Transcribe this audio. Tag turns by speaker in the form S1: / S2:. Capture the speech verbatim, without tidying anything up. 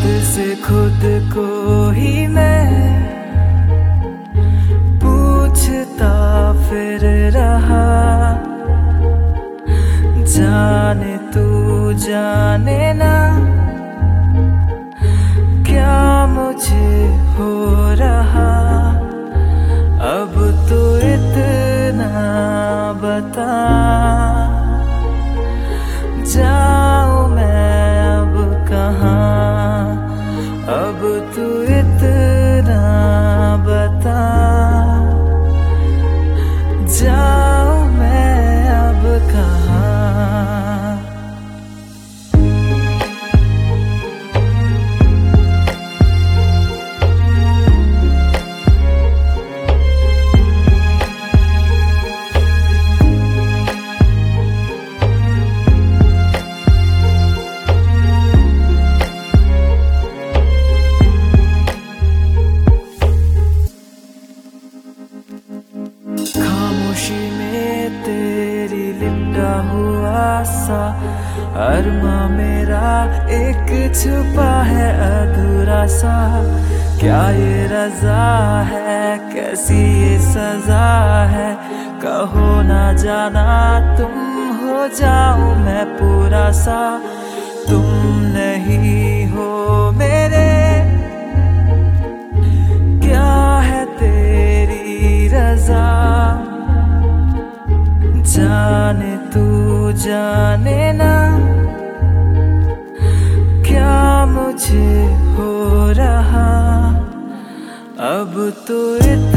S1: से खुद को ही मैं पूछता फिर रहा, जाने तू जाने ना क्या मुझे हो रहा। अब तो इतना बता, जाऊं मैं अब कहाँ। अब तू इतना बता, जाऊं मैं अब कहाँ। खामोशी में तेरी लिपटा हुआ सा अरमा मेरा एक छुपा है अधूरा सा। क्या ये रजा है, कैसी ये सजा है, कहो ना जाना तुम हो जाऊं मैं पूरा सा। तुम नहीं हो मेरे, क्या है तेरी रजा। जाने तू जाने ना क्या मुझे हो रहा। अब तो इत